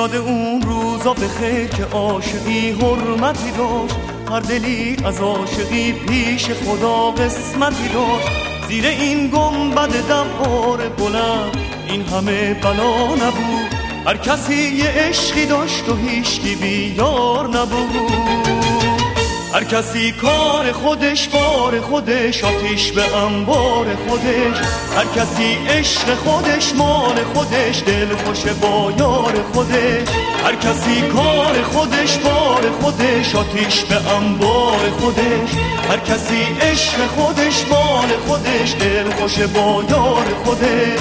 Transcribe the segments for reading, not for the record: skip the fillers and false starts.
یاد اون روزا بخیر که عاشقی حرمتی داشت، هر دلی از عاشقی پیش خدا قسمتی داشت. زیر این گنبد دوار بلند این همه بلا نبود، هر کسی یه عشقی داشت و هیچکی بیار نبود. هر کسی کار خودش بار خودش، آتیش به انبار خودش. هر کسی عشق خودش مال خودش، دل خوش با یار خودش. هر کسی کار خودش بار خودش، آتیش به انبار خودش. هر کسی عشق خودش مال خودش، دل خوش با یار خودش.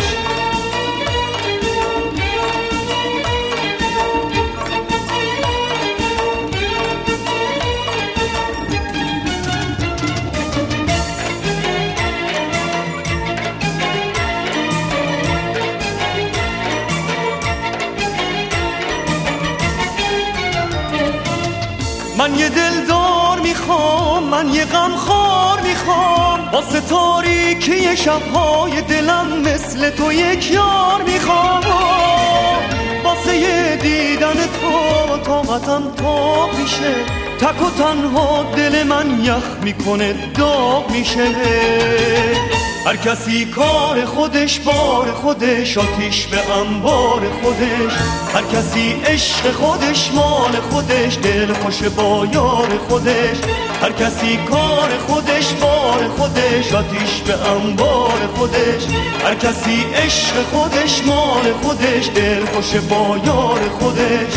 من یه دلدار میخوام، من یه غمخوار میخوام، واسه تاریکی شبهای دلم مثل تو یک یار میخوام. واسه یه دیدن تو طاقتم تاب میشه، تک و تنها دل من یخ میکنه داغ میشه. هر کسی کار خودش بار خودش، آتیش به انبار خودش. هر کسی عشق خودش مال خودش، دل خوش با یار خودش. هر کسی کار خودش بار خودش، آتیش به انبار خودش. هر کسی عشق خودش مال خودش، دل خوش با یار خودش.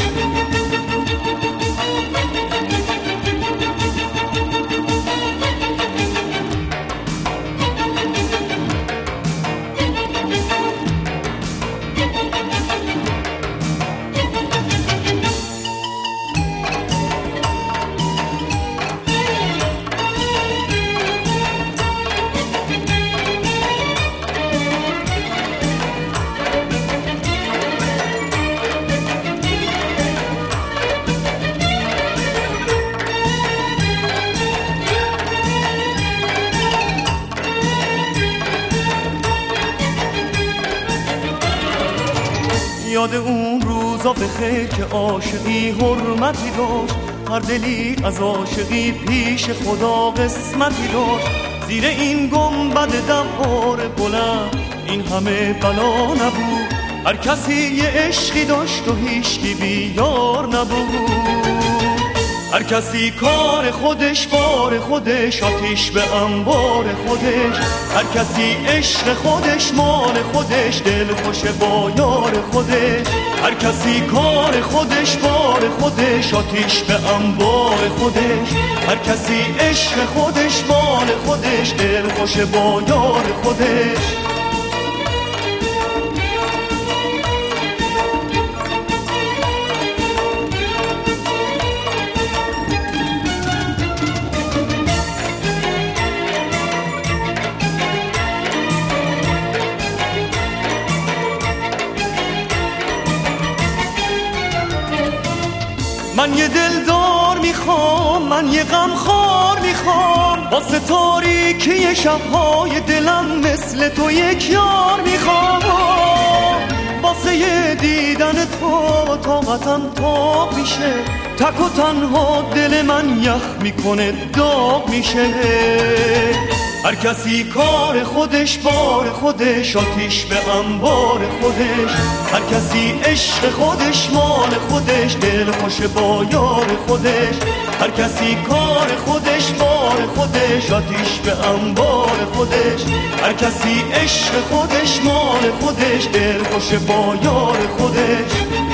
یاد اون روزا بخیر که عاشقی حرمتی داشت، هر دلی از عاشقی پیش خدا قسمتی داشت. زیر این گنبد دوار بلند این همه بلا نبود، هر کسی یه عشقی داشت و هیچکی بیار نبود. هر کسی کار خودش بار خودش، آتیش به انبار خودش. هر کسی عشق خودش مال خودش، دل خوش با یار خودش. هر کسی کار خودش بار خودش، آتیش به انبار خودش. هر کسی عشق خودش مال خودش، دل خوش با یار خودش. من یه دلدار میخوام، من یه غمخوار میخوام، واسه تاریکی شبهای دلم مثل تو یک یار میخوام. واسه یه دیدن تو طاقتم تاب میشه، تک و تنها دل من یخ میکنه داغ میشه. هر کسی کار خودش بار خودش، آتیش به انبار خودش. هر کسی عشق خودش مال خودش، دل خوش با یار خودش. هر کسی کار خودش بار خودش، آتیش به انبار خودش. هر کسی عشق خودش مال خودش، دل خوش با یار خودش.